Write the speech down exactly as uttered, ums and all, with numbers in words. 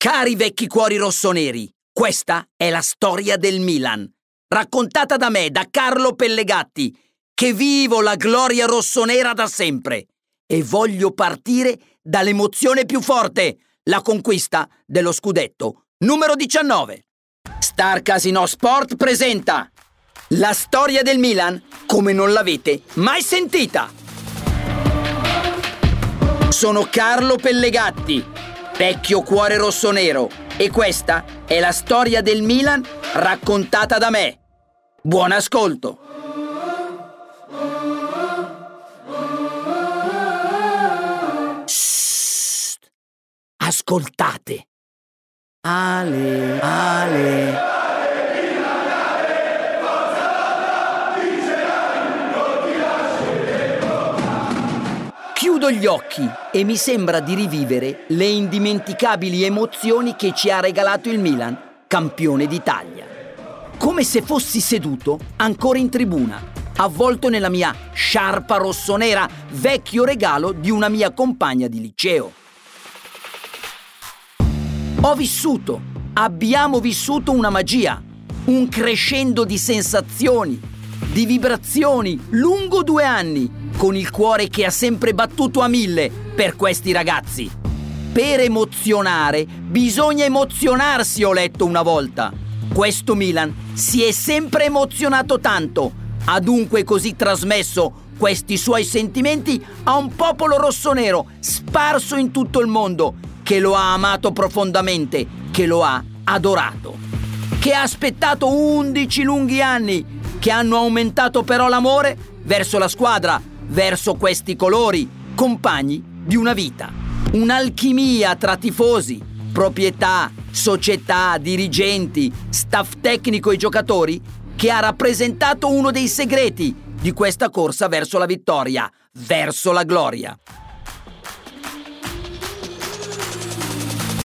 Cari vecchi cuori rossoneri, questa è la storia del Milan, raccontata da me, da Carlo Pellegatti, che vivo la gloria rossonera da sempre e voglio partire dall'emozione più forte, la conquista dello scudetto numero diciannove. Star Casino Sport presenta la storia del Milan come non l'avete mai sentita. Sono Carlo Pellegatti, vecchio cuore rossonero, e questa è la storia del Milan raccontata da me. Buon ascolto! Shhh, ascoltate! Ale, ale... Chiudo gli occhi e mi sembra di rivivere le indimenticabili emozioni che ci ha regalato il Milan, campione d'Italia. Come se fossi seduto ancora in tribuna, avvolto nella mia sciarpa rossonera, vecchio regalo di una mia compagna di liceo. Ho vissuto, abbiamo vissuto una magia, un crescendo di sensazioni, di vibrazioni, lungo due anni, con il cuore che ha sempre battuto a mille per questi ragazzi. Per emozionare bisogna emozionarsi, ho letto una volta. Questo Milan si è sempre emozionato tanto, ha dunque così trasmesso questi suoi sentimenti a un popolo rossonero sparso in tutto il mondo, che lo ha amato profondamente, che lo ha adorato, che ha aspettato undici lunghi anni, che hanno aumentato però l'amore verso la squadra, verso questi colori, compagni di una vita. Un'alchimia tra tifosi, proprietà, società, dirigenti, staff tecnico e giocatori che ha rappresentato uno dei segreti di questa corsa verso la vittoria, verso la gloria.